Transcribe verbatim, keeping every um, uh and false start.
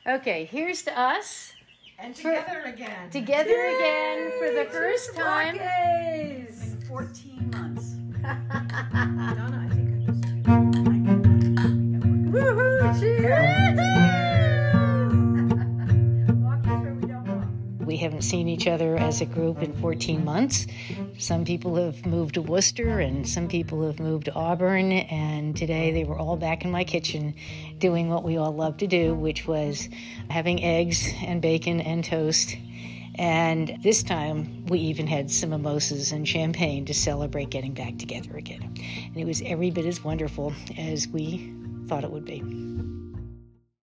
Okay, here's to us. And together for, again. Together Yay! Again for the first Cheers, time. Rockies. In fourteen months. Donna, I think I just... Woohoo! Cheers! Walk where we don't walk. We haven't seen each other as a group in fourteen months. Some people have moved to Worcester and some people have moved to Auburn, and today they were all back in my kitchen doing what we all love to do, which was having eggs and bacon and toast. And this time we even had some mimosas and champagne to celebrate getting back together again. And it was every bit as wonderful as we thought it would be.